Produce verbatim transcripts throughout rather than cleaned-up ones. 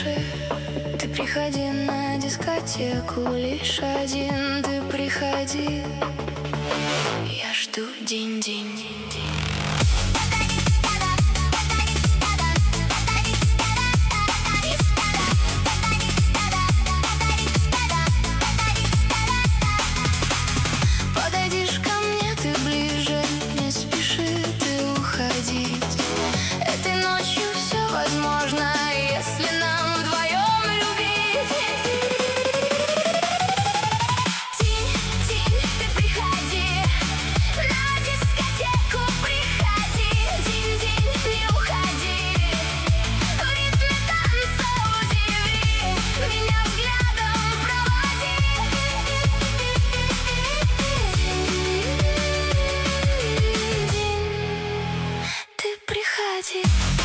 спеши, ты приходи на дискотеку лишь один, ты приходи. Я жду день-день. Подойдешь ко мне, ты ближе, не спеши ты уходить. Этой ночью все возможно, если нам вдвоем любить. Тинь, тинь, ты приходи, на дискотеку приходи. Тинь, тинь, не уходи, в ритме танца удиви, меня взглядом проводи. Ты приходи.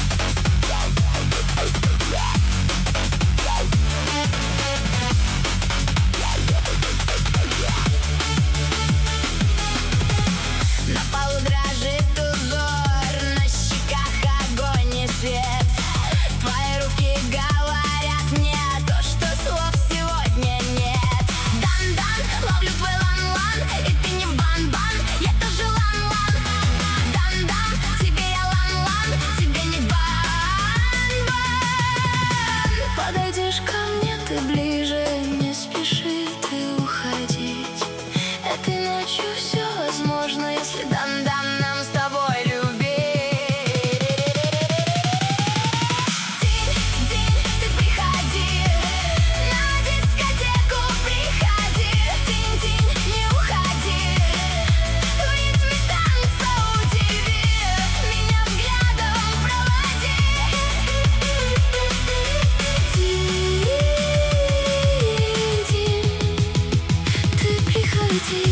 На полу дрожит узор, на щеках огонь и свет. Твои руки говорят мне то, что слов сегодня нет. Дан-дан, ловлю твой лан-лан, и ты не бан-бан, я тоже лан-лан. Дан-дан, тебе я лан-лан, тебе не бан-бан. Подойдешь ко мне, ты ближе, не спеши ты уходить. Этой ночью все возможно, если дан-дан нам с тобой любить. Тинь, тинь, ты приходи, на дискотеку приходи. Тинь, тинь, не уходи, в ритме танца удиви, меня взглядом проводи. Тинь, тинь, ты приходи.